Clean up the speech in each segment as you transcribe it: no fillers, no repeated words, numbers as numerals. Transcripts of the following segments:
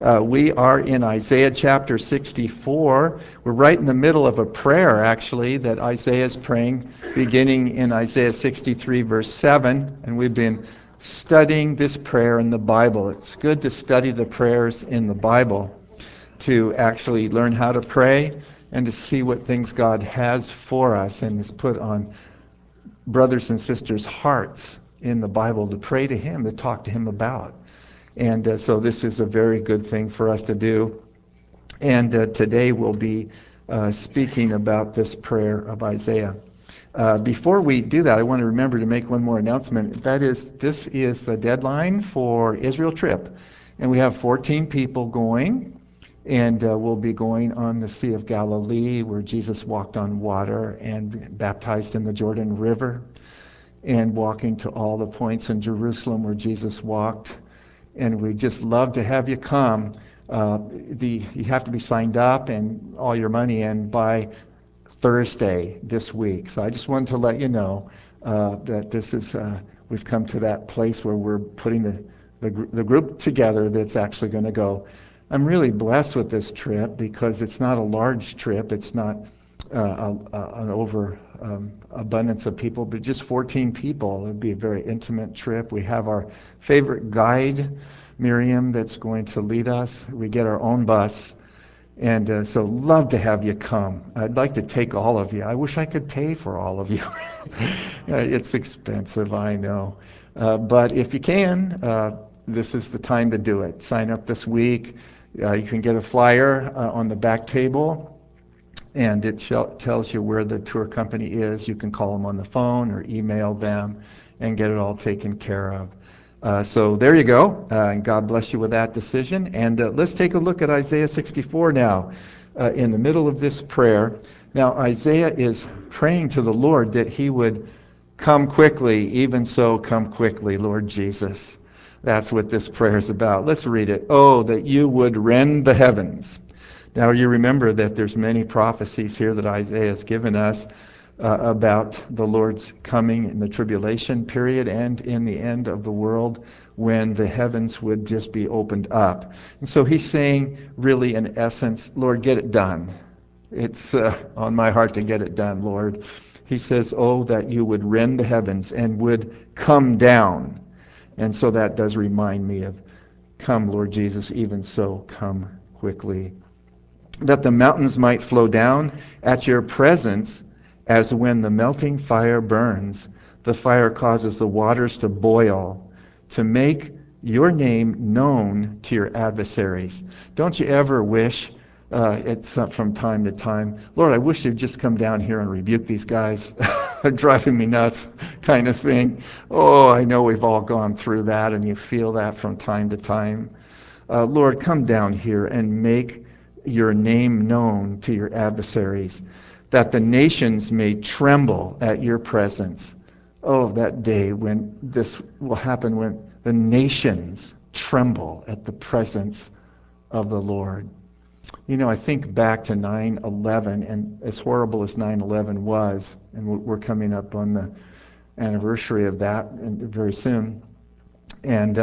We are in Isaiah chapter 64. We're right in the middle of a prayer, actually, that Isaiah is praying, beginning in Isaiah 63, verse 7. And we've been studying this prayer in the Bible. It's good to study the prayers in the Bible to actually learn how to pray and to see what things God has for us and has put on brothers and sisters' hearts in the Bible to pray to Him, to talk to Him about. And so this is a very good thing for us to do. And today we'll be speaking about this prayer of Isaiah. Before we do that, I want to remember to make one more announcement. That is, this is the deadline for Israel trip. And we have 14 people going. And we'll be going on the Sea of Galilee, where Jesus walked on water and baptized in the Jordan River, and walking to all the points in Jerusalem where Jesus walked. And we just love to have you come. You have to be signed up and all your money in by Thursday this week. So I just wanted to let you know that this is we've come to that place where we're putting the group together that's actually going to go. I'm really blessed with this trip because it's not a large trip. It's not an overabundance of people, but just 14 people. It'd be a very intimate trip. We have our favorite guide, Miriam, that's going to lead us. We get our own bus. And so love to have you come. I'd like to take all of you. I wish I could pay for all of you. It's expensive, I know. But if you can, this is the time to do it. Sign up this week. You can get a flyer on the back table, and it tells you where the tour company is. You can call them on the phone or email them and get it all taken care of. So there you go, and God bless you with that decision. And let's take a look at Isaiah 64 now, in the middle of this prayer. Now, Isaiah is praying to the Lord that He would come quickly. Even so, come quickly, Lord Jesus. That's what this prayer is about. Let's read it. Oh, that you would rend the heavens. Now, you remember that there's many prophecies here that Isaiah has given us about the Lord's coming in the tribulation period and in the end of the world when the heavens would just be opened up. And so he's saying, really, in essence, Lord, get it done. It's on my heart to get it done, Lord. He says, oh, that you would rend the heavens and would come down. And so that does remind me of, come, Lord Jesus, even so, come quickly. That the mountains might flow down at your presence, as when the melting fire burns. The fire causes the waters to boil, to make your name known to your adversaries. Don't you ever wish, it's from time to time, Lord, I wish you'd just come down here and rebuke these guys. They're driving me nuts, kind of thing. Oh, I know we've all gone through that, and you feel that from time to time. Lord, come down here and make your name known to your adversaries, that the nations may tremble at your presence. Oh, that day when this will happen, when the nations tremble at the presence of the Lord. You know, I think back to 9/11, and as horrible as 9/11 was, and we're coming up on the anniversary of that very soon, and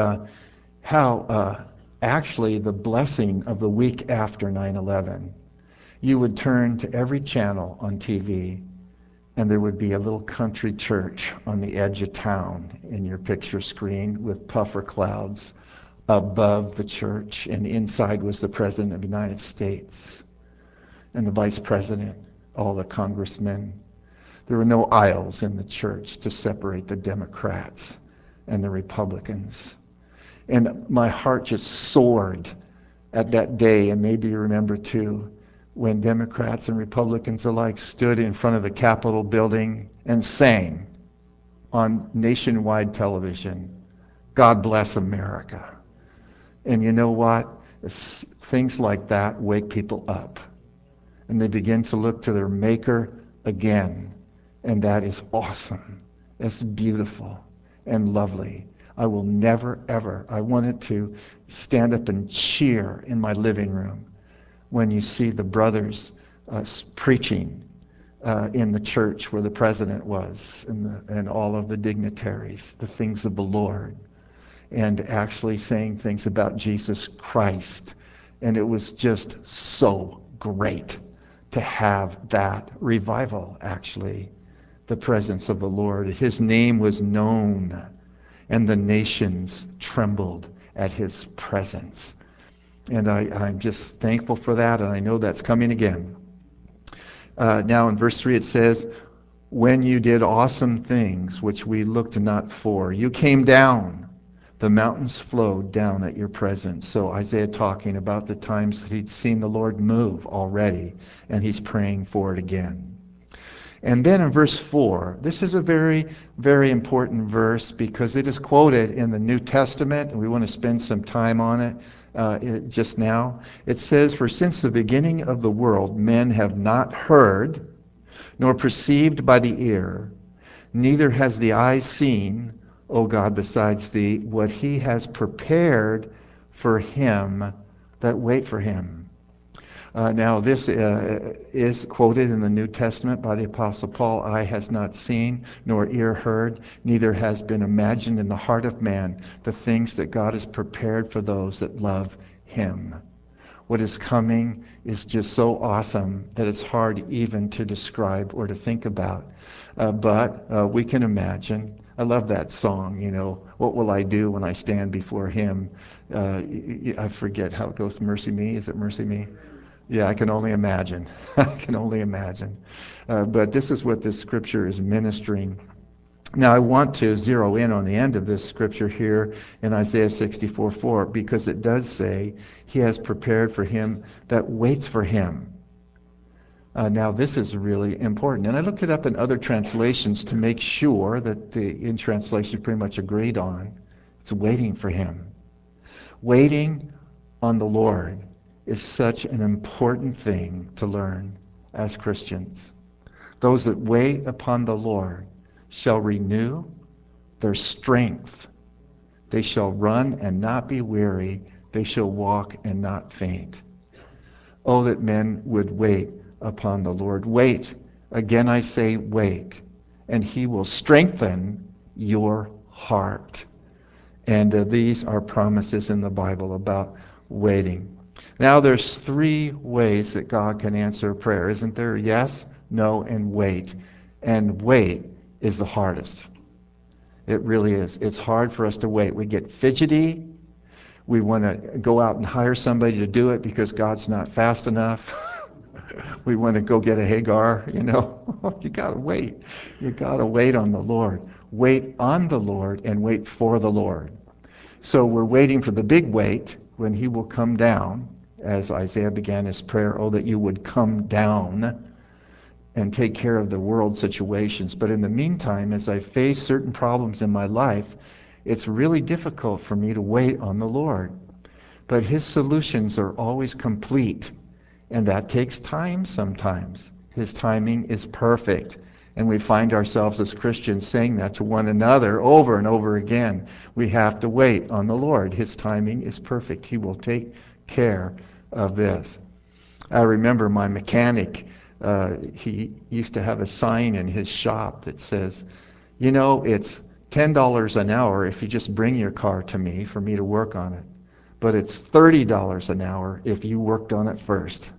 how actually the blessing of the week after 9/11, you would turn to every channel on TV, and there would be a little country church on the edge of town in your picture screen with puffer clouds above the church, and inside was the President of the United States and the Vice President, all the congressmen. There were no aisles in the church to separate the Democrats and the Republicans. And my heart just soared at that day, and maybe you remember too, when Democrats and Republicans alike stood in front of the Capitol building and sang on nationwide television, God bless America. And you know what? Things like that wake people up, and they begin to look to their Maker again. And that is awesome. It's beautiful and lovely. I will never, ever, I wanted to stand up and cheer in my living room when you see the brothers preaching in the church where the president was, and all of the dignitaries, the things of the Lord, and actually saying things about Jesus Christ And it was just so great to have that revival, actually. The presence of the Lord. His name was known, and the nations trembled at his presence. And I'm just thankful for that, and I know that's coming again. Now in verse 3 it says, when you did awesome things which we looked not for, you came down. The mountains flowed down at your presence. So Isaiah talking about the times that he'd seen the Lord move already, and he's praying for it again. And then in verse 4, this is a very, very important verse because it is quoted in the New Testament, and we want to spend some time on it just now. It says, for since the beginning of the world, men have not heard, nor perceived by the ear, neither has the eye seen, O God, besides thee, what he has prepared for him that wait for him. Now this is quoted in the New Testament by the Apostle Paul. Eye has not seen, nor ear heard, neither has been imagined in the heart of man the things that God has prepared for those that love him. What is coming is just so awesome that it's hard even to describe or to think about. But we can imagine. I love that song, what will I do when I stand before him? I forget how it goes, mercy me, is it mercy me? Yeah, I can only imagine. I can only imagine. But this is what this scripture is ministering. Now, I want to zero in on the end of this scripture here in Isaiah 64:4, because it does say, he has prepared for him that waits for him. Now, this is really important. And I looked it up in other translations to make sure that the in translation pretty much agreed on. It's waiting for him. Waiting on the Lord is such an important thing to learn as Christians. Those that wait upon the Lord shall renew their strength. They shall run and not be weary. They shall walk and not faint. Oh, that men would wait upon the Lord. Wait. Again I say wait. And he will strengthen your heart. And these are promises in the Bible about waiting. Now there's 3 ways that God can answer prayer, isn't there? Yes, no, and wait. And wait is the hardest. It really is. It's hard for us to wait. We get fidgety. We want to go out and hire somebody to do it because God's not fast enough. We want to go get a Hagar, You got to wait. You got to wait on the Lord. Wait on the Lord and wait for the Lord. So we're waiting for the big wait when he will come down, as Isaiah began his prayer, oh, that you would come down and take care of the world situations. But in the meantime, as I face certain problems in my life, it's really difficult for me to wait on the Lord. But his solutions are always complete, and that takes time sometimes. His timing is perfect. And we find ourselves as Christians saying that to one another over and over again. We have to wait on the Lord. His timing is perfect. He will take care of this. I remember my mechanic, he used to have a sign in his shop that says, it's $10 an hour if you just bring your car to me for me to work on it. But it's $30 an hour if you worked on it first.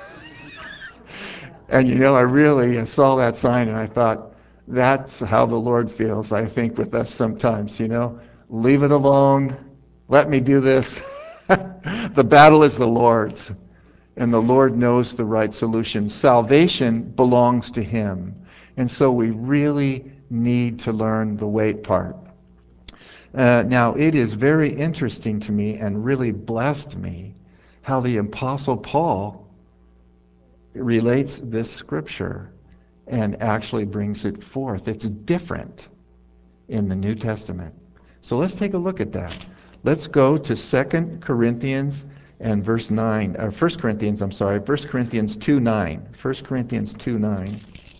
And I really saw that sign and I thought, that's how the Lord feels, I think, with us sometimes, Leave it alone. Let me do this. The battle is the Lord's. And the Lord knows the right solution. Salvation belongs to him. And so we really need to learn the wait part. Now, it is very interesting to me and really blessed me how the Apostle Paul relates this scripture and actually brings it forth. It's different in the New Testament. So let's take a look at that. Let's go to 2 Corinthians and verse 9, or 1 Corinthians 2:9. 1 Corinthians 2:9.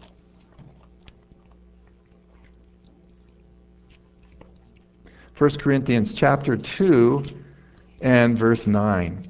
1 Corinthians chapter 2 and verse 9.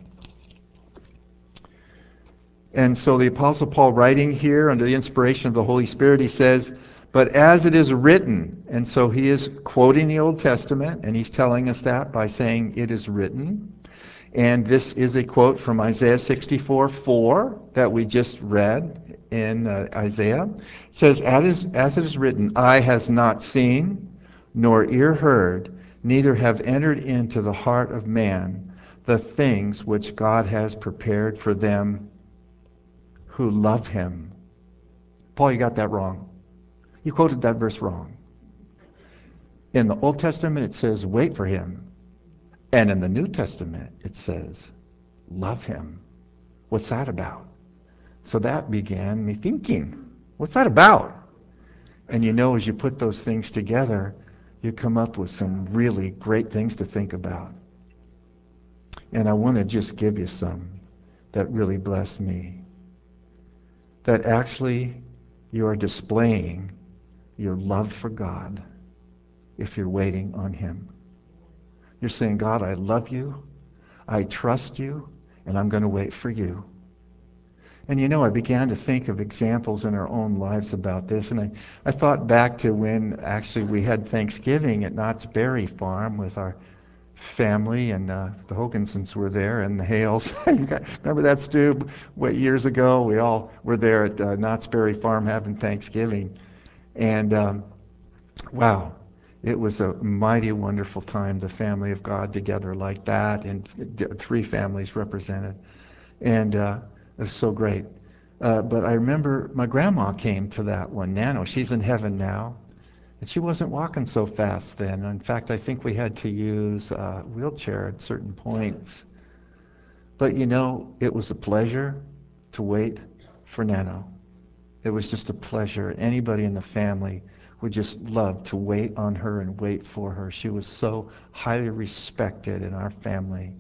And so the Apostle Paul, writing here under the inspiration of the Holy Spirit, he says, but as it is written, and so he is quoting the Old Testament, and he's telling us that by saying it is written, And this is a quote from Isaiah 64:4 that we just read in Isaiah. It says, as it is written, eye has not seen, nor ear heard, neither have entered into the heart of man the things which God has prepared for them who love him. Paul, you got that wrong. You quoted that verse wrong. In the Old Testament, it says, wait for him. And in the New Testament, it says, love him. What's that about? So that began me thinking, what's that about? And you know, as you put those things together, you come up with some really great things to think about. And I want to just give you some that really blessed me. That actually you are displaying your love for God if you're waiting on him. You're saying, God, I love you, I trust you, and I'm going to wait for you. And you know, I began to think of examples in our own lives about this, and I thought back to when actually we had Thanksgiving at Knott's Berry Farm with our family, and the Hogansons were there, and the Hales. Remember that, Stu? What, years ago, we all were there at Knott's Berry Farm having Thanksgiving. And wow, it was a mighty wonderful time, the family of God together like that, and three families represented. And it was so great. But I remember my grandma came to that one, Nano. She's in heaven now. And she wasn't walking so fast then. In fact, I think we had to use a wheelchair at certain points. But you know, it was a pleasure to wait for Nano. It was just a pleasure. Anybody in the family would just love to wait on her and wait for her. She was so highly respected in our family.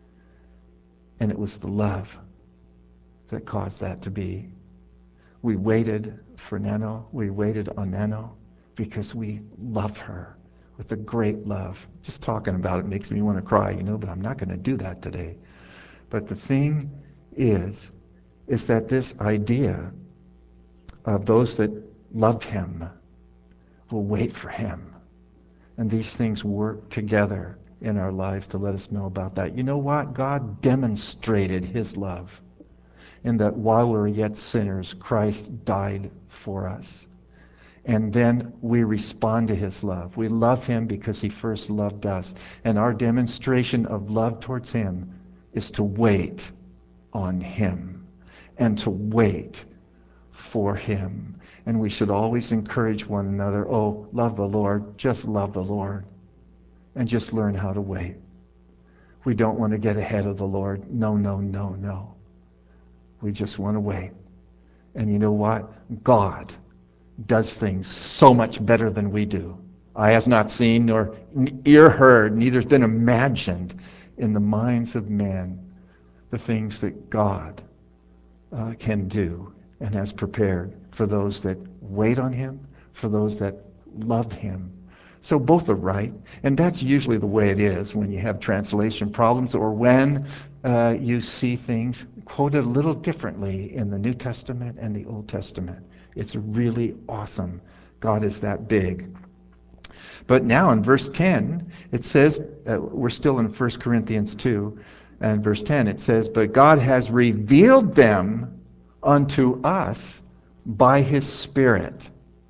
And it was the love that caused that to be. We waited for Nano. We waited on Nano because we love her with a great love. Just talking about it makes me want to cry, you know, but I'm not going to do that today. But the thing is that this idea of those that love him will wait for him. And these things work together in our lives to let us know about that. You know what? God demonstrated his love in that while we were yet sinners, Christ died for us. And then we respond to his love. We love him because he first loved us. And our demonstration of love towards him is to wait on him and to wait for him. And we should always encourage one another, oh, love the Lord, just love the Lord, and just learn how to wait. We don't want to get ahead of the Lord. No, no, no, no. We just want to wait. And you know what? God does things so much better than we do. Eye has not seen, nor ear heard, neither has been imagined in the minds of man the things that God can do and has prepared for those that wait on him, for those that love him. So both are right, and that's usually the way it is when you have translation problems or when you see things quoted a little differently in the New Testament and the Old Testament. It's really awesome. God is that big. But now in verse 10, it says, we're still in 1 Corinthians 2, and verse 10, it says, but God has revealed them unto us by his Spirit.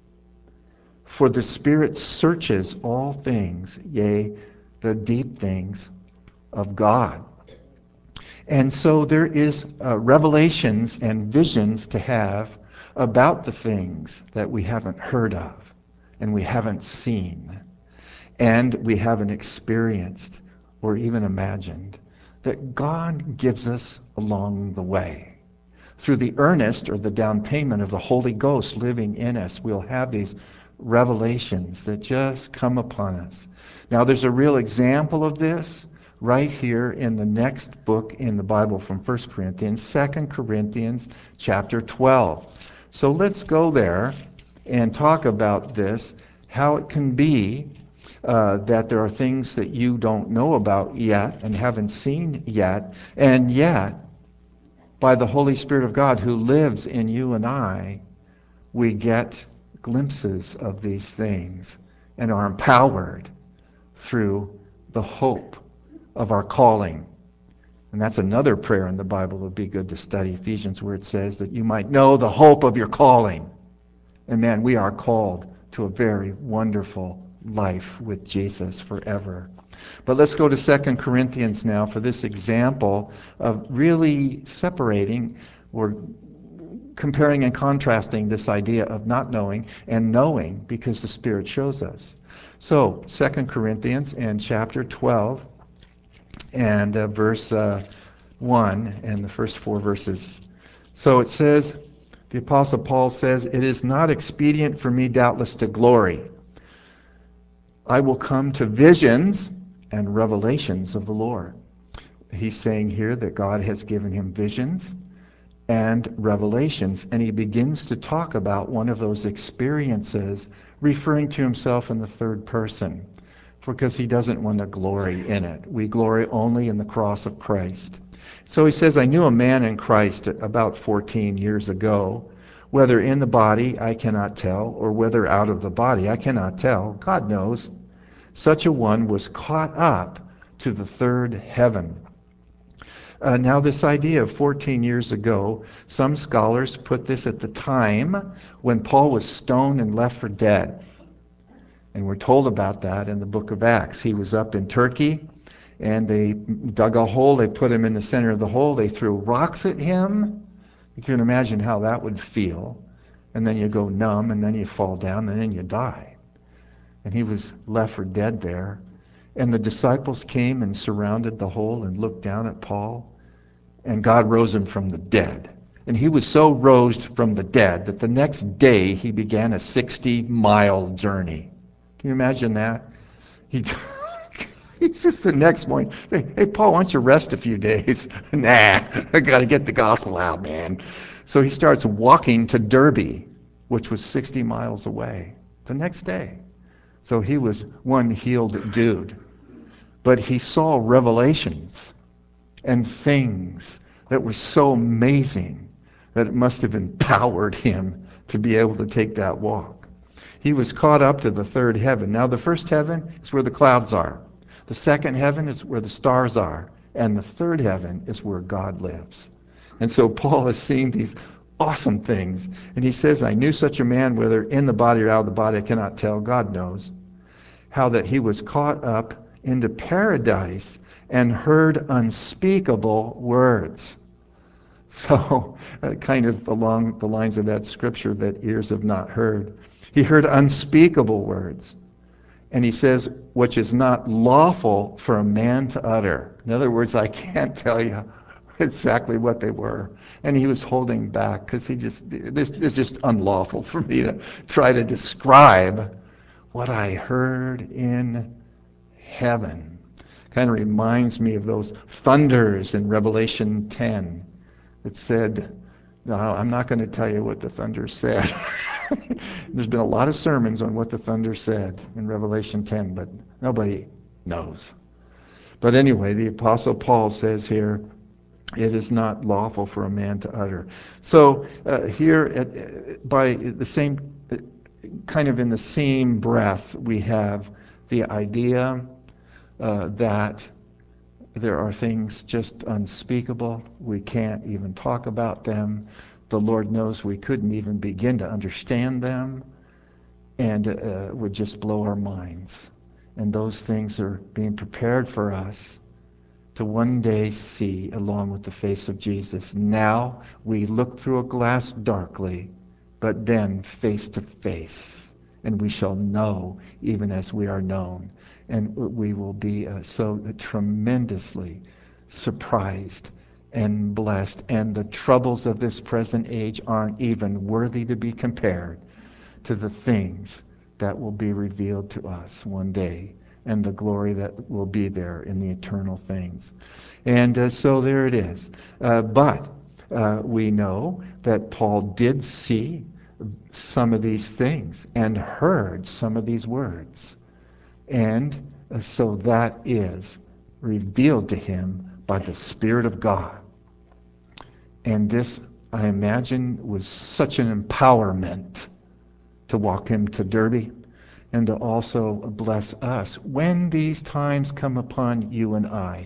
For the Spirit searches all things, yea, the deep things of God. And so there is revelations and visions to have about the things that we haven't heard of and we haven't seen and we haven't experienced or even imagined, that God gives us along the way. Through the earnest or the down payment of the Holy Ghost living in us, we'll have these revelations that just come upon us. Now, there's a real example of this right here in the next book in the Bible from 1 Corinthians, 2 Corinthians chapter 12. So let's go there and talk about this, how it can be that there are things that you don't know about yet and haven't seen yet, and yet, by the Holy Spirit of God who lives in you and I, we get glimpses of these things and are empowered through the hope of our calling And that's another prayer in the Bible that would be good to study, Ephesians, where it says that you might know the hope of your calling. And man, we are called to a very wonderful life with Jesus forever. But let's go to 2 Corinthians now for this example of really separating or comparing and contrasting this idea of not knowing and knowing because the Spirit shows us. So 2 Corinthians and chapter 12 and verse 1 and the first 4 verses. So it says, the Apostle Paul says, "It is not expedient for me doubtless to glory. I will come to visions and revelations of the Lord." He's saying here that God has given him visions and revelations, and he begins to talk about one of those experiences, referring to himself in the third person, because he doesn't want to glory in it. We glory only in the cross of Christ. So he says, "I knew a man in Christ about 14 years ago, whether in the body I cannot tell, or whether out of the body I cannot tell. God knows. Such a one was caught up to the third heaven." Now this idea of 14 years ago, some scholars put this at the time when Paul was stoned and left for dead. And we're told about that in the book of Acts. He was up in Turkey, and they dug a hole, they put him in the center of the hole, they threw rocks at him. You can imagine how that would feel. And then you go numb, and then you fall down, and then you die. And he was left for dead there. And the disciples came and surrounded the hole and looked down at Paul, and God rose him from the dead. And he was so rose from the dead that the next day he began a 60-mile journey. Can you imagine that? It's just the next morning. Hey, Paul, why don't you rest a few days? Nah, I got to get the gospel out, man. So he starts walking to Derby, which was 60 miles away, the next day. So he was one healed dude. But he saw revelations and things that were so amazing that it must have empowered him to be able to take that walk. He was caught up to the third heaven. Now the first heaven is where the clouds are. The second heaven is where the stars are. And the third heaven is where God lives. And so Paul is seeing these awesome things. And he says, "I knew such a man, whether in the body or out of the body, I cannot tell. God knows. How that he was caught up into paradise and heard unspeakable words." So, kind of along the lines of that scripture that ears have not heard. He heard unspeakable words. And he says, "which is not lawful for a man to utter." In other words, I can't tell you exactly what they were. And he was holding back because this is just unlawful for me to try to describe what I heard in heaven. Kind of reminds me of those thunders in Revelation 10. It said, no, I'm not going to tell you what the thunder said. There's been a lot of sermons on what the thunder said in Revelation 10, but nobody knows. But anyway, the Apostle Paul says here, it is not lawful for a man to utter. So here, by the same, kind of in the same breath, we have the idea that there are things just unspeakable. We can't even talk about them. The Lord knows we couldn't even begin to understand them, and would just blow our minds. And those things are being prepared for us to one day see along with the face of Jesus. Now we look through a glass darkly, but then face to face, and we shall know even as we are known. And we will be so tremendously surprised and blessed. And the troubles of this present age aren't even worthy to be compared to the things that will be revealed to us one day, and the glory that will be there in the eternal things. And so there it is. But we know that Paul did see some of these things and heard some of these words. And so that is revealed to him by the Spirit of God. And this, I imagine, was such an empowerment to walk him to Derby and to also bless us when these times come upon you and I.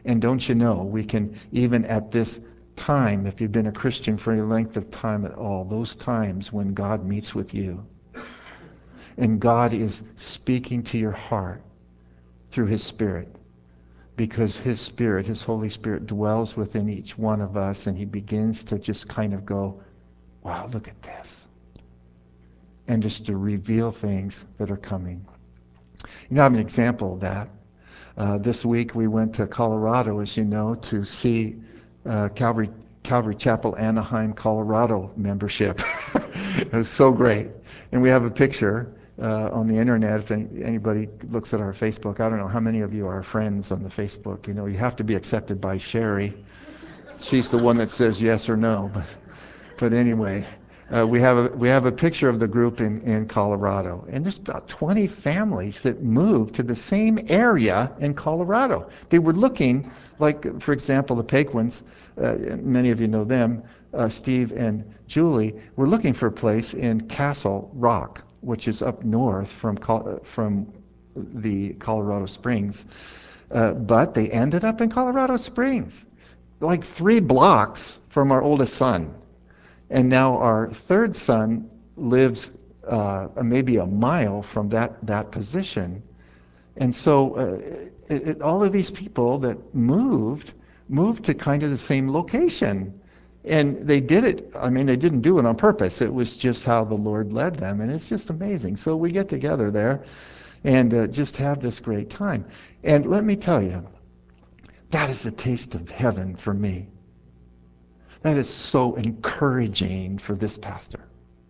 And don't you know, we can, even at this time, if you've been a Christian for any length of time at all, those times when God meets with you, and God is speaking to your heart through His Spirit, because His Spirit, His Holy Spirit, dwells within each one of us, and He begins to just kind of go, wow, look at this. And just to reveal things that are coming. You know, I have an example of that. This week we went to Colorado, as you know, to see Calvary Chapel Anaheim, Colorado membership. It was so great. And we have a picture on the internet. If anybody looks at our Facebook, I don't know how many of you are friends on the Facebook. You know, you have to be accepted by Sherry. She's the one that says yes or no. But anyway, we have a picture of the group in Colorado, and there's about 20 families that moved to the same area in Colorado. They were looking, like, for example, the Paquins, many of you know them, Steve and Julie, were looking for a place in Castle Rock, which is up north from the Colorado Springs. But they ended up in Colorado Springs, like 3 blocks from our oldest son. And now our third son lives maybe a mile from that position. And so all of these people that moved to kind of the same location. And they did it, I mean, they didn't do it on purpose. It was just how the Lord led them. And it's just amazing. So we get together there and just have this great time. And let me tell you, that is a taste of heaven for me. That is so encouraging for this pastor.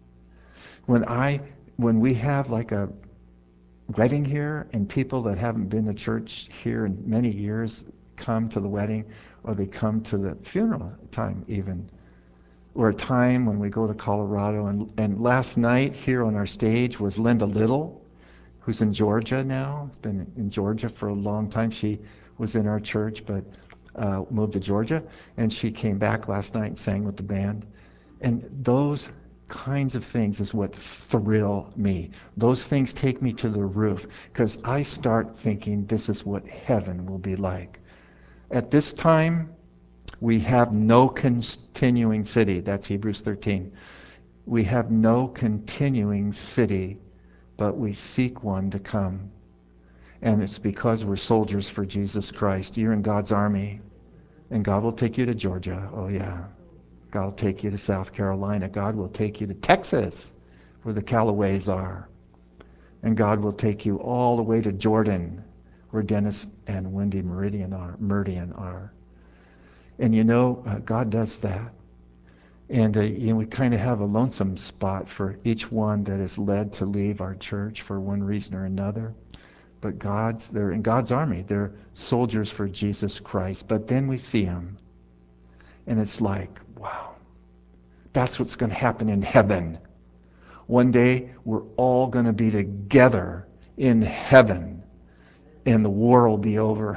When we have like a wedding here and people that haven't been to church here in many years come to the wedding, or they come to the funeral time even, or a time when we go to Colorado. And last night here on our stage was Linda Little, who's in Georgia now. Has been in Georgia for a long time. She was in our church, but moved to Georgia, and she came back last night and sang with the band. And those kinds of things is what thrill me. Those things take me to the roof, because I start thinking this is what heaven will be like. At this time, we have no continuing city. That's Hebrews 13. We have no continuing city, but we seek one to come. And it's because we're soldiers for Jesus Christ. You're in God's army, and God will take you to Georgia. Oh yeah. God will take you to South Carolina. God will take you to Texas, where the Callaways are. And God will take you all the way to Jordan, where Dennis and Wendy Meridian are. And you know, God does that. And we kind of have a lonesome spot for each one that is led to leave our church for one reason or another. But they're in God's army. They're soldiers for Jesus Christ. But then we see them, and it's like, wow, that's what's going to happen in heaven. One day, we're all going to be together in heaven, and the war will be over.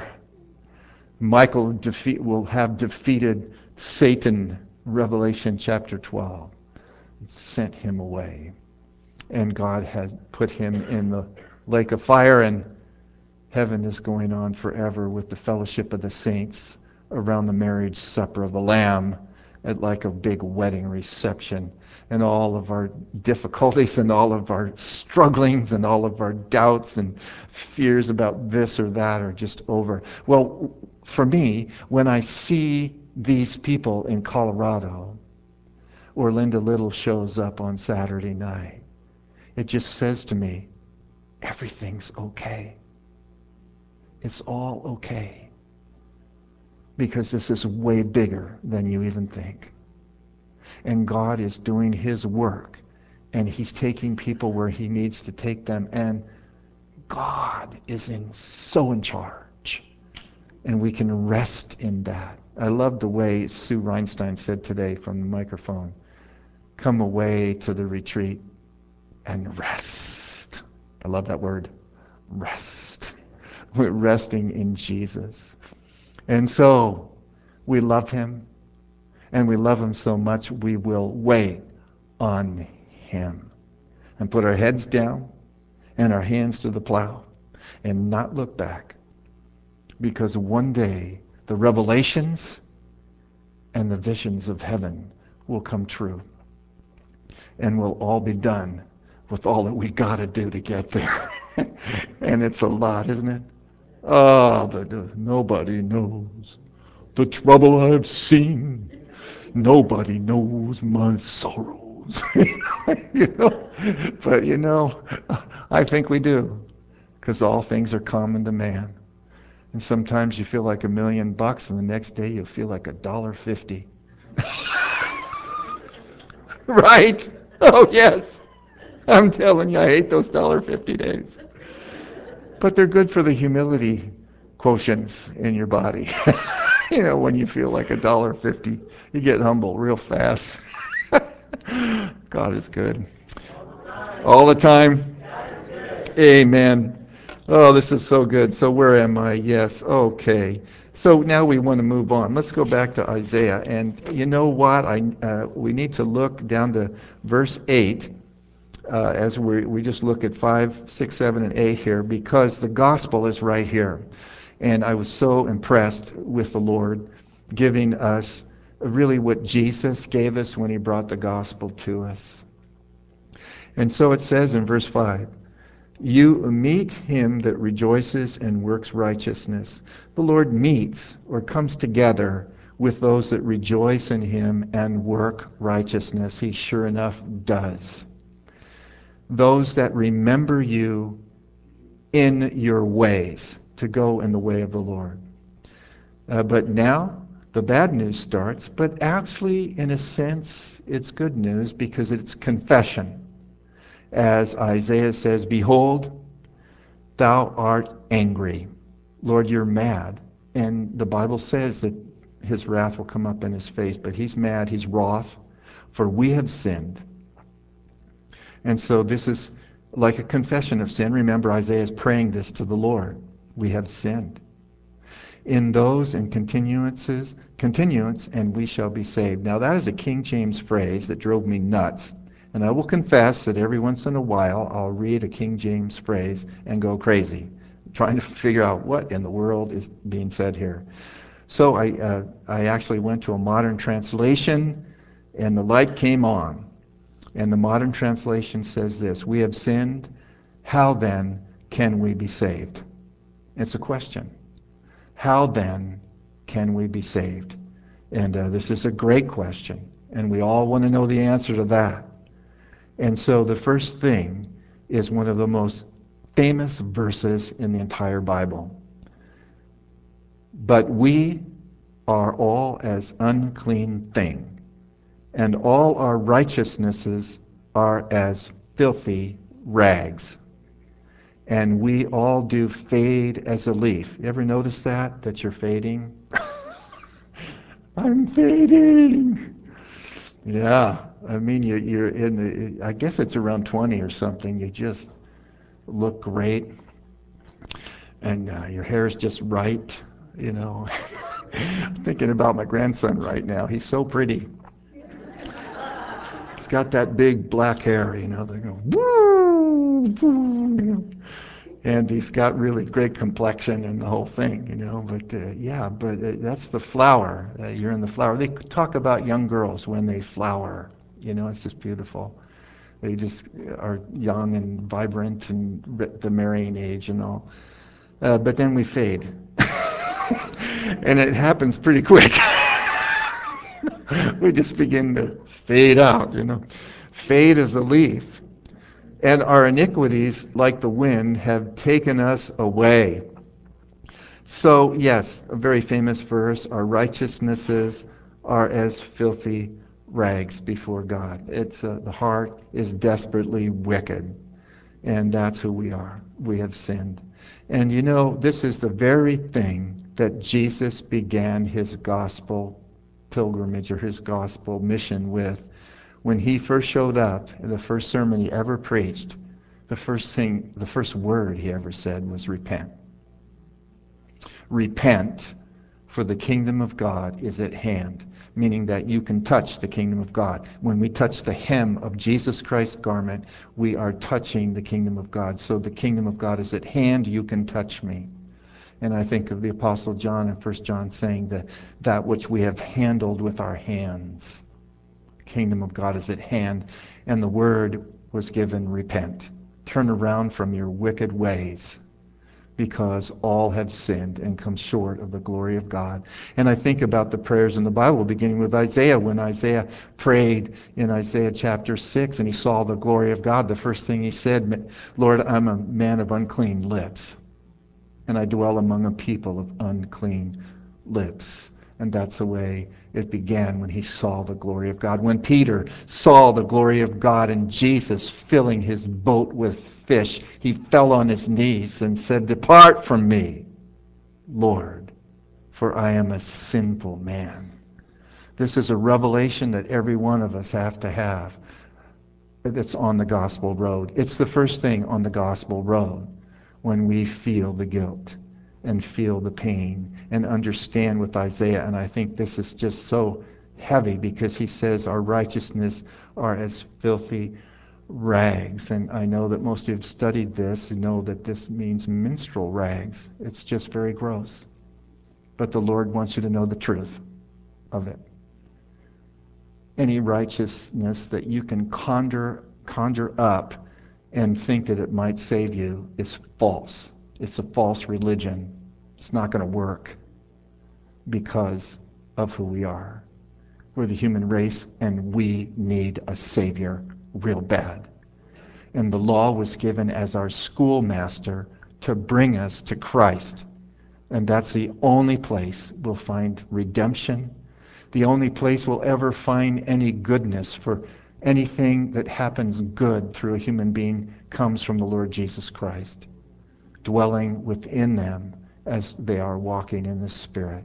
Michael will have defeated Satan, Revelation chapter 12, sent him away. And God has put him in the lake of fire, and heaven is going on forever with the fellowship of the saints around the marriage supper of the Lamb at like a big wedding reception. And all of our difficulties and all of our strugglings and all of our doubts and fears about this or that are just over. Well, for me, when I see these people in Colorado, or Linda Little shows up on Saturday night, it just says to me, everything's okay. It's all okay. Because this is way bigger than you even think. And God is doing His work. And He's taking people where He needs to take them. And God is so in charge. And we can rest in that. I love the way Sue Reinstein said today from the microphone, come away to the retreat and rest. I love that word, rest. We're resting in Jesus. And so we love Him, and we love Him so much we will wait on Him and put our heads down and our hands to the plow and not look back, because one day the revelations and the visions of heaven will come true. And we'll all be done with all that we got to do to get there. And it's a lot, isn't it? Oh, nobody knows the trouble I've seen. Nobody knows my sorrows. you know? But I think we do, because all things are common to man. And sometimes you feel like $1,000,000, and the next day you feel like $1.50. Right? Oh, yes. I'm telling you, I hate those $1.50 days. But they're good for the humility quotients in your body. When you feel like $1.50, you get humble real fast. God is good. All the time. Amen. Oh, this is so good. So where am I? Yes. Okay. So now we want to move on. Let's go back to Isaiah. And you know what? We need to look down to verse 8 as we just look at 5, 6, 7, and 8 here, because the gospel is right here. And I was so impressed with the Lord giving us really what Jesus gave us when he brought the gospel to us. And so it says in verse 5, you meet him that rejoices and works righteousness. The Lord meets or comes together with those that rejoice in him and work righteousness. He sure enough does. Those that remember you in your ways, to go in the way of the Lord. But now the bad news starts, but actually, in a sense, it's good news because it's confession. As Isaiah says, behold, thou art angry. Lord, you're mad. And the Bible says that his wrath will come up in his face, but he's mad, he's wroth, for we have sinned. And so this is like a confession of sin. Remember, Isaiah is praying this to the Lord. We have sinned. In those and continuance, and we shall be saved. Now that is a King James phrase that drove me nuts. And I will confess that every once in a while I'll read a King James phrase and go crazy, trying to figure out what in the world is being said here. So I actually went to a modern translation, and the light came on. And the modern translation says this: we have sinned, how then can we be saved? It's a question. How then can we be saved? And this is a great question, and we all want to know the answer to that. And so the first thing is one of the most famous verses in the entire Bible. But we are all as unclean thing, and all our righteousnesses are as filthy rags. And we all do fade as a leaf. You ever notice that you're fading? I'm fading. Yeah, I mean, you're in I guess it's around 20 or something. You just look great, and your hair is just right, I'm thinking about my grandson right now. He's so pretty. He's got that big black hair, they go, woo, woo, and he's got really great complexion and the whole thing, but that's the flower. You're in the flower. They talk about young girls when they flower. It's just beautiful. They just are young and vibrant and the marrying age and all. But then we fade. And it happens pretty quick. We just begin to fade out, Fade as a leaf. And our iniquities, like the wind, have taken us away. So, yes, a very famous verse, our righteousnesses are as filthy rags before God. It's the heart is desperately wicked, and that's who we are. We have sinned. And this is the very thing that Jesus began his gospel pilgrimage or his gospel mission with. When he first showed up, in the first sermon he ever preached, the first word he ever said was repent. Repent, for the kingdom of God is at hand, meaning that you can touch the kingdom of God. When we touch the hem of Jesus Christ's garment, we are touching the kingdom of God. So the kingdom of God is at hand, you can touch me. And I think of the Apostle John in 1 John saying that which we have handled with our hands. The kingdom of God is at hand. And the word was given, repent. Turn around from your wicked ways, because all have sinned and come short of the glory of God. And I think about the prayers in the Bible, beginning with Isaiah. When Isaiah prayed in Isaiah chapter 6 and he saw the glory of God, the first thing he said, Lord, I'm a man of unclean lips, and I dwell among a people of unclean lips. And that's the way it began when he saw the glory of God. When Peter saw the glory of God and Jesus filling his boat with fish, he fell on his knees and said, depart from me, Lord, for I am a sinful man. This is a revelation that every one of us have to have that's on the gospel road. It's the first thing on the gospel road, when we feel the guilt and feel the pain and understand with Isaiah. And I think this is just so heavy, because he says our righteousness are as filthy rags. And I know that most of you have studied this and know that this means menstrual rags. It's just very gross. But the Lord wants you to know the truth of it. Any righteousness that you can conjure up and think that it might save you is false. It's a false religion. It's not going to work because of who we are. We're the human race, and we need a Savior real bad. And the law was given as our schoolmaster to bring us to Christ. And that's the only place we'll find redemption, the only place we'll ever find any goodness. For anything that happens good through a human being comes from the Lord Jesus Christ, dwelling within them as they are walking in the Spirit.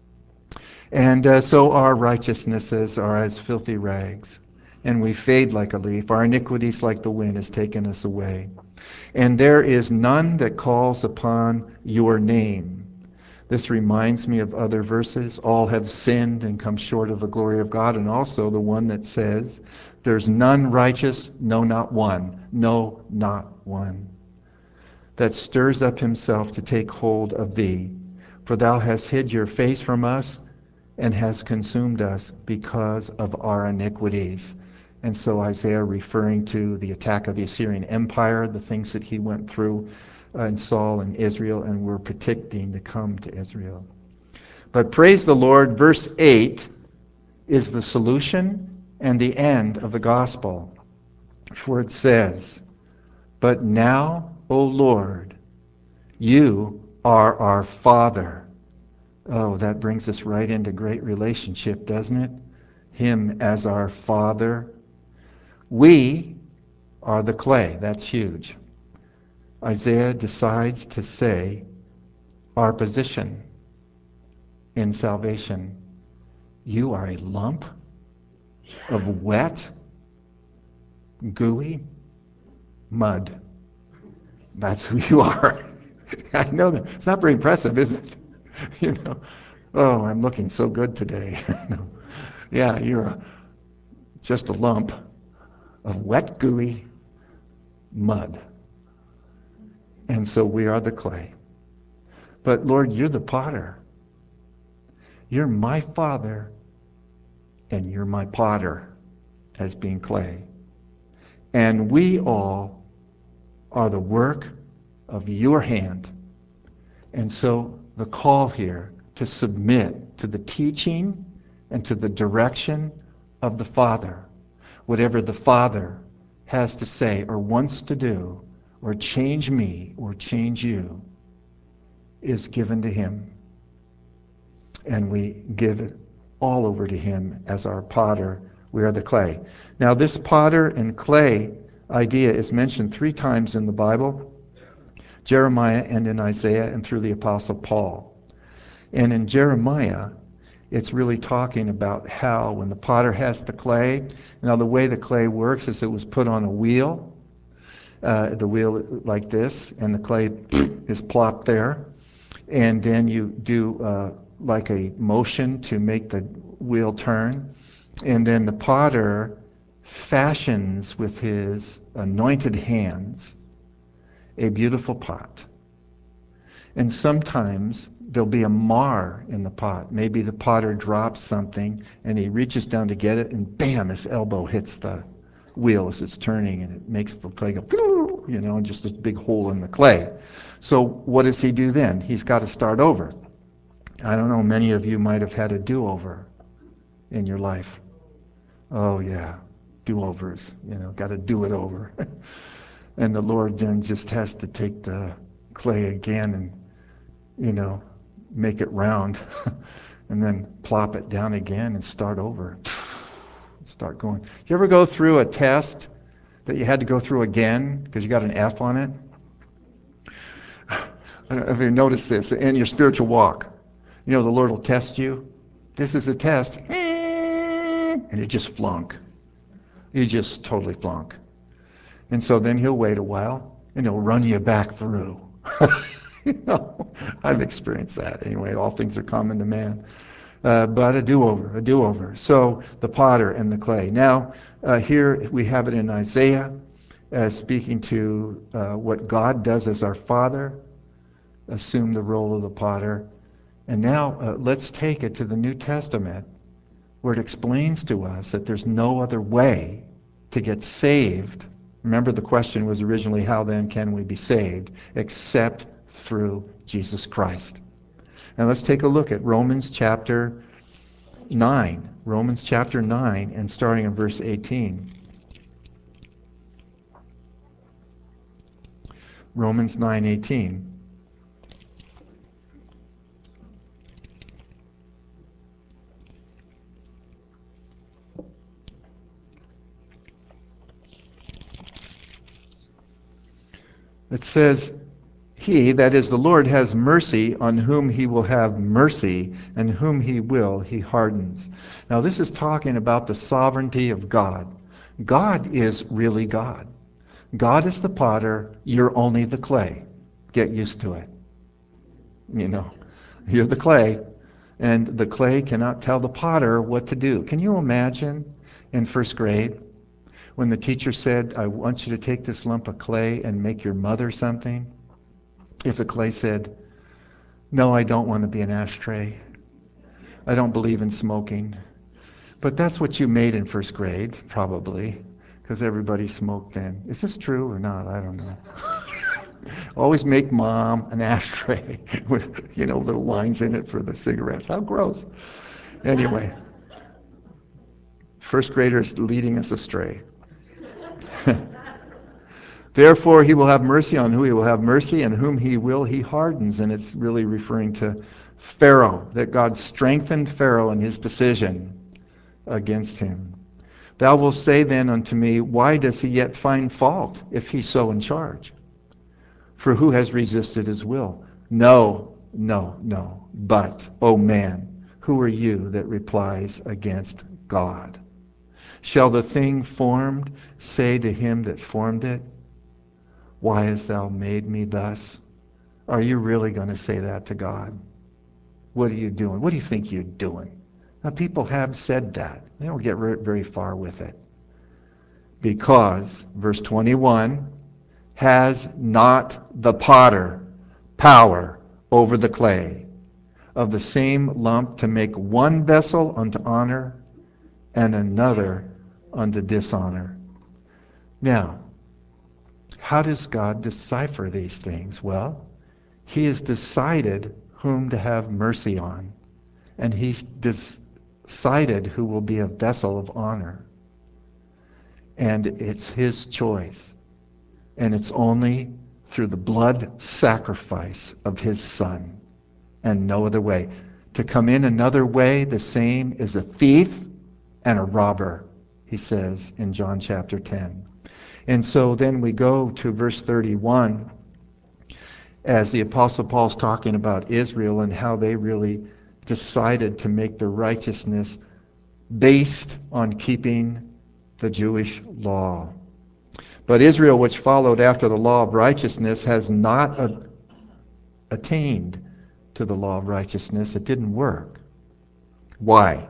And so our righteousnesses are as filthy rags, and we fade like a leaf. Our iniquities like the wind has taken us away. And there is none that calls upon your name. This reminds me of other verses. All have sinned and come short of the glory of God. And also the one that says, there's none righteous, no, not one. No, not one. That stirs up himself to take hold of thee. For thou hast hid your face from us and hast consumed us because of our iniquities. And so Isaiah, referring to the attack of the Assyrian Empire, the things that he went through in Saul and Israel, and were predicting to come to Israel. But praise the Lord, verse 8 is the solution and the end of the gospel. For it says, but now, O Lord, you are our Father. Oh, that brings us right into great relationship, doesn't it? Him as our Father. We are the clay. That's huge. Isaiah decides to say our position in salvation. You are a lump of wet, gooey mud. That's who you are. I know that. It's not very impressive, is it? You know, oh, I'm looking so good today. Yeah, you're just a lump of wet, gooey mud. And so we are the clay. But Lord, you're the potter. You're my Father, and you're my potter, as being clay. And we all are the work of your hand. And so the call here to submit to the teaching and to the direction of the Father. Whatever the Father has to say or wants to do, or change me or change you, is given to him. And we give it all over to him as our potter. We are the clay. Now, this potter and clay idea is mentioned 3 times in the Bible: Jeremiah and in Isaiah and through the Apostle Paul. And in Jeremiah, it's really talking about how when the potter has the clay, now the way the clay works is it was put on a wheel, the wheel like this, and the clay is plopped there. And then you do like a motion to make the wheel turn. And then the potter fashions with his anointed hands a beautiful pot. And sometimes there'll be a mar in the pot. Maybe the potter drops something and he reaches down to get it and bam, his elbow hits the wheel as it's turning and it makes the clay go, and just this big hole in the clay. So what does he do then? He's got to start over. I don't know, many of you might have had a do-over in your life. Oh yeah, do-overs, got to do it over. And the Lord then just has to take the clay again and, make it round and then plop it down again and start over. Start going. Did you ever go through a test that you had to go through again because you got an F on it? I don't know if you noticed this in your spiritual walk. The Lord will test you. This is a test. And you just flunk. You just totally flunk. And so then he'll wait a while and he'll run you back through. I've experienced that anyway. All things are common to man. But a do-over. So the potter and the clay. Now, here we have it in Isaiah, speaking to what God does as our Father, assume the role of the potter. And now let's take it to the New Testament, where it explains to us that there's no other way to get saved. Remember, the question was originally, how then can we be saved? Except through Jesus Christ. Now let's take a look at Romans chapter 9. Romans chapter 9 and starting in verse 18. Romans 9:18. It says, He, that is the Lord, has mercy on whom he will have mercy, and whom he will, he hardens. Now this is talking about the sovereignty of God. God is really God. God is the potter, you're only the clay. Get used to it. You're the clay, and the clay cannot tell the potter what to do. Can you imagine in first grade when the teacher said, I want you to take this lump of clay and make your mother something? If the clay said, no, I don't want to be an ashtray. I don't believe in smoking. But that's what you made in first grade, probably, because everybody smoked then. Is this true or not? I don't know. Always make mom an ashtray with, little lines in it for the cigarettes. How gross. Anyway, first graders leading us astray. Therefore, he will have mercy on who he will have mercy, and whom he will, he hardens. And it's really referring to Pharaoh, that God strengthened Pharaoh in his decision against him. Thou wilt say then unto me, why does he yet find fault, if he's so in charge? For who has resisted his will? No. But, O man, who are you that replies against God? Shall the thing formed say to him that formed it, why hast thou made me thus? Are you really going to say that to God? What are you doing? What do you think you're doing? Now, people have said that. They don't get very far with it. Because, verse 21, has not the potter power over the clay of the same lump to make one vessel unto honor and another unto dishonor? Now, how does God decipher these things? Well, he has decided whom to have mercy on, and he's decided who will be a vessel of honor. And it's his choice. And it's only through the blood sacrifice of his Son, and no other way. To come in another way, the same is a thief and a robber, he says in John chapter 10. And so then we go to verse 31, as the Apostle Paul's talking about Israel and how they really decided to make their righteousness based on keeping the Jewish law. But Israel, which followed after the law of righteousness, has not attained to the law of righteousness. It didn't work. Why?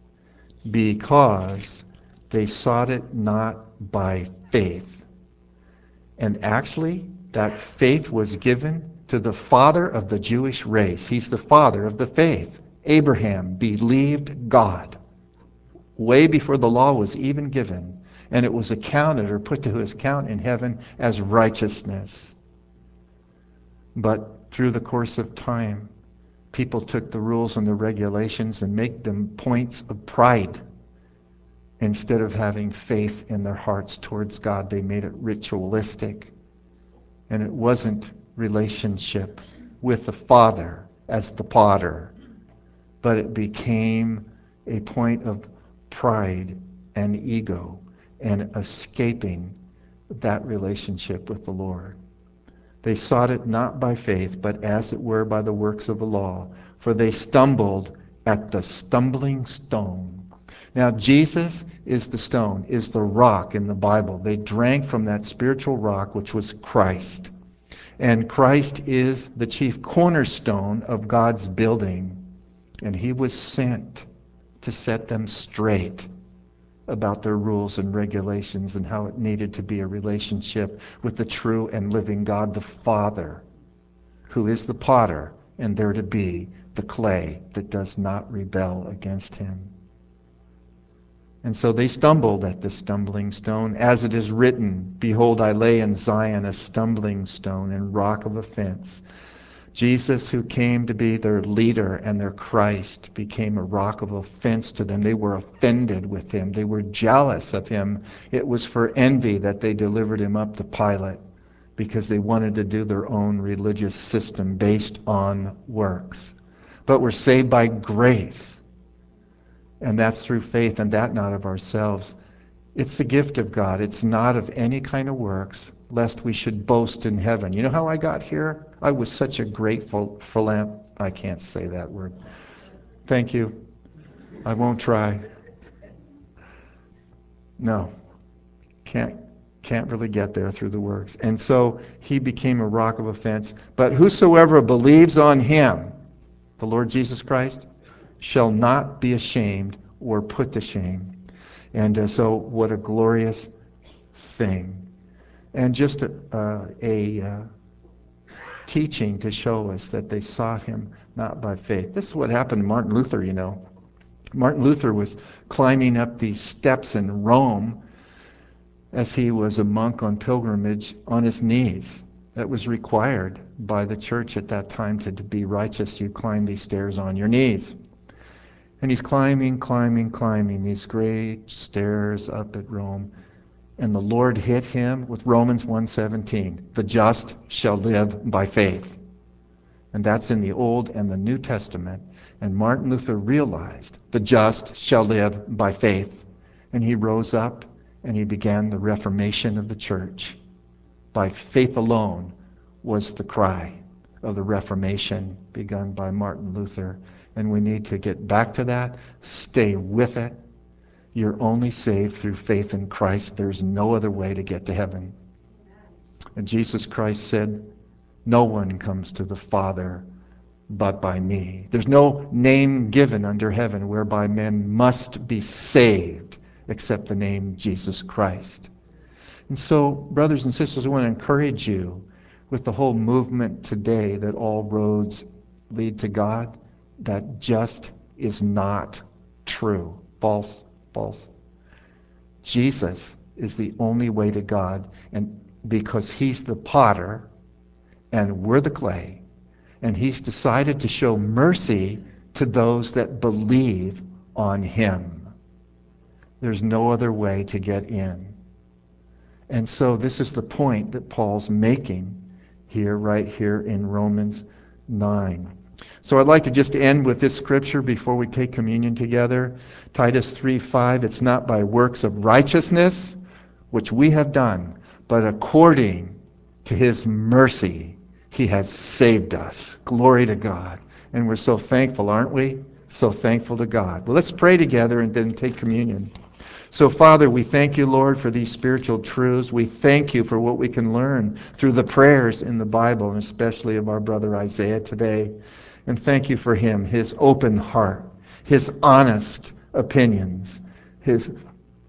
Because they sought it not by faith. And actually, that faith was given to the father of the Jewish race. He's the father of the faith. Abraham believed God way before the law was even given, and it was accounted or put to his account in heaven as righteousness. But through the course of time, people took the rules and the regulations and make them points of pride. Instead of having faith in their hearts towards God, they made it ritualistic. And it wasn't relationship with the Father as the potter, but it became a point of pride and ego and escaping that relationship with the Lord. They sought it not by faith, but as it were by the works of the law, for they stumbled at the stumbling stone. Now, Jesus is the stone, is the rock in the Bible. They drank from that spiritual rock, which was Christ. And Christ is the chief cornerstone of God's building. And he was sent to set them straight about their rules and regulations and how it needed to be a relationship with the true and living God the Father, who is the potter, and there to be the clay that does not rebel against him. And so they stumbled at the stumbling stone, as it is written, "Behold, I lay in Zion a stumbling stone and rock of offense." Jesus, who came to be their leader and their Christ, became a rock of offense to them. They were offended with him. They were jealous of him. It was for envy that they delivered him up to Pilate, because they wanted to do their own religious system based on works. But we're saved by grace, and that's through faith, and that not of ourselves. It's the gift of God. It's not of any kind of works, lest we should boast in heaven. You know how I got here? I was such a grateful I can't say that word. Thank you. I won't try. No. Can't really get there through the works. And so he became a rock of offense. But whosoever believes on him, the Lord Jesus Christ, shall not be ashamed or put to shame. And so what a glorious thing. And just a teaching to show us that they sought him not by faith. This is what happened to Martin Luther, you know. Martin Luther was climbing up these steps in Rome as he was a monk on pilgrimage on his knees. That was required by the church at that time. To be righteous, you climb these stairs on your knees. And he's climbing these great stairs up at Rome. And the Lord hit him with Romans 1:17. The just shall live by faith. And that's in the Old and the New Testament. And Martin Luther realized the just shall live by faith. And he rose up and he began the Reformation of the church. By faith alone was the cry of the Reformation begun by Martin Luther. And we need to get back to that, stay with it. You're only saved through faith in Christ. There's no other way to get to heaven. And Jesus Christ said, "No one comes to the Father but by me." There's no name given under heaven whereby men must be saved except the name Jesus Christ. And so, brothers and sisters, I want to encourage you with the whole movement today that all roads lead to God. That just is not true. False. Jesus is the only way to God, and because he's the potter and we're the clay, and he's decided to show mercy to those that believe on him. There's no other way to get in. And so this is the point that Paul's making here, right here in Romans 9. So I'd like to just end with this scripture before we take communion together. Titus 3:5, it's not by works of righteousness, which we have done, but according to his mercy, he has saved us. Glory to God. And we're so thankful, aren't we? So thankful to God. Well, let's pray together and then take communion. So, Father, we thank you, Lord, for these spiritual truths. We thank you for what we can learn through the prayers in the Bible, and especially of our brother Isaiah today. And thank you for him, his open heart, his honest opinions, his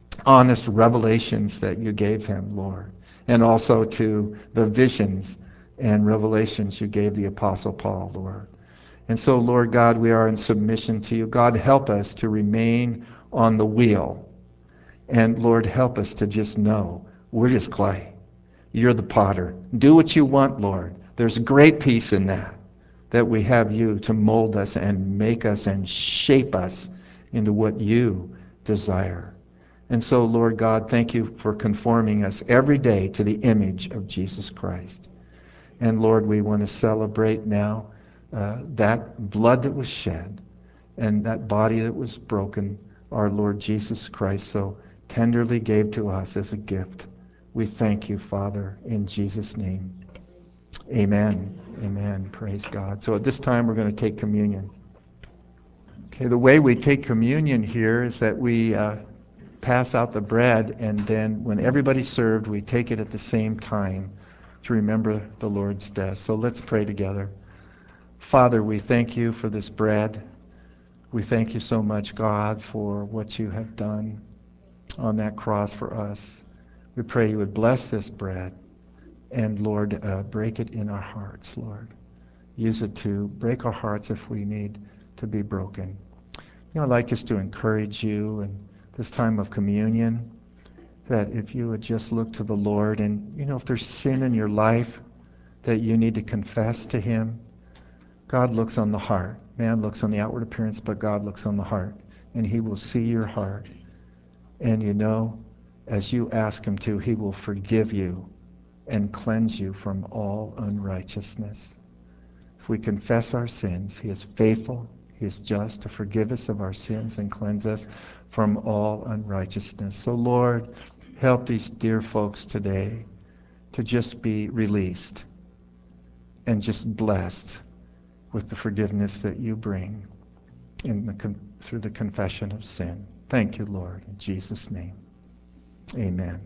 honest revelations that you gave him, Lord, and also to the visions and revelations you gave the Apostle Paul, Lord. And so, Lord God, we are in submission to you. God, help us to remain on the wheel. And Lord, help us to just know we're just clay. You're the potter. Do what you want, Lord. There's great peace in that we have you to mold us and make us and shape us into what you desire. And so, Lord God, thank you for conforming us every day to the image of Jesus Christ. And Lord, we want to celebrate now that blood that was shed and that body that was broken, our Lord Jesus Christ so tenderly gave to us as a gift. We thank you, Father, in Jesus' name. Amen. Amen. Praise God. So at this time, we're going to take communion. Okay, the way we take communion here is that we pass out the bread, and then when everybody's served, we take it at the same time to remember the Lord's death. So let's pray together. Father, we thank you for this bread. We thank you so much, God, for what you have done on that cross for us. We pray you would bless this bread and, Lord, break it in our hearts, Lord. Use it to break our hearts if we need to be broken. I'd like just to encourage you in this time of communion that if you would just look to the Lord and, if there's sin in your life that you need to confess to him, God looks on the heart. Man looks on the outward appearance, but God looks on the heart. And he will see your heart. And as you ask him to, he will forgive you and cleanse you from all unrighteousness. If we confess our sins, he is faithful, he is just to forgive us of our sins and cleanse us from all unrighteousness. So Lord, help these dear folks today to just be released and just blessed with the forgiveness that you bring through the confession of sin. Thank you, Lord, in Jesus' name. Amen.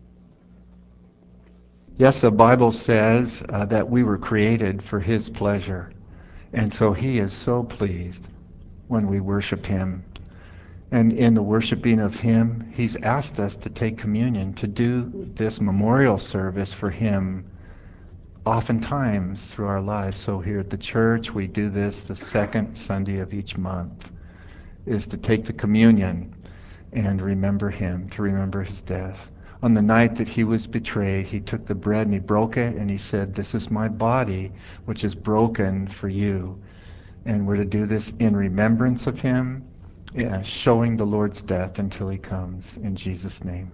Yes, the Bible says that we were created for his pleasure. And so he is so pleased when we worship him. And in the worshiping of him, he's asked us to take communion, to do this memorial service for him oftentimes through our lives. So here at the church, we do this the second Sunday of each month, is to take the communion and remember him, to remember his death. On the night that he was betrayed, he took the bread and he broke it and he said, "This is my body, which is broken for you." And we're to do this in remembrance of him, showing the Lord's death until he comes, in Jesus' name.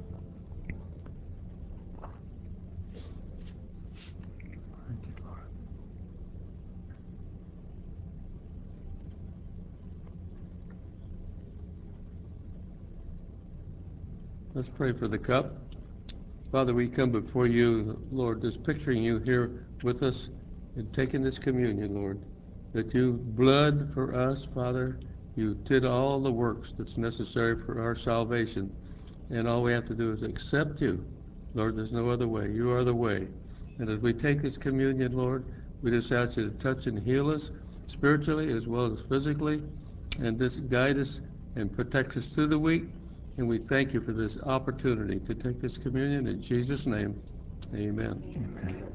Let's pray for the cup. Father, we come before you, Lord, just picturing you here with us and taking this communion, Lord, that you bled for us, Father. You did all the works that's necessary for our salvation, and all we have to do is accept you. Lord, there's no other way. You are the way. And as we take this communion, Lord, we just ask you to touch and heal us spiritually as well as physically, and just guide us and protect us through the week. And we thank you for this opportunity to take this communion in Jesus' name. Amen. Amen.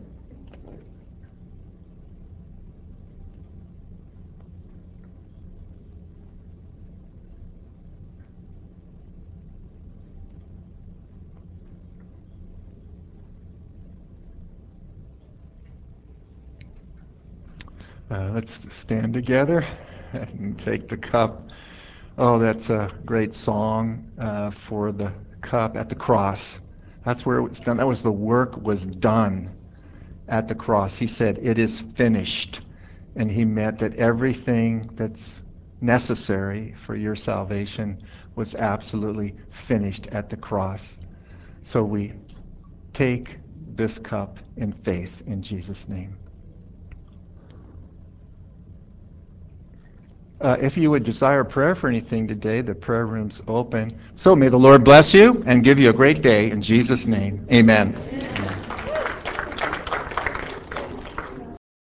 Let's stand together and take the cup. Oh, that's a great song for the cup at the cross. That's where it was done. That was the work was done at the cross. He said, "It is finished." And he meant that everything that's necessary for your salvation was absolutely finished at the cross. So we take this cup in faith in Jesus' name. If you would desire prayer for anything today, the prayer room's open. So may the Lord bless you and give you a great day in Jesus' name. Amen.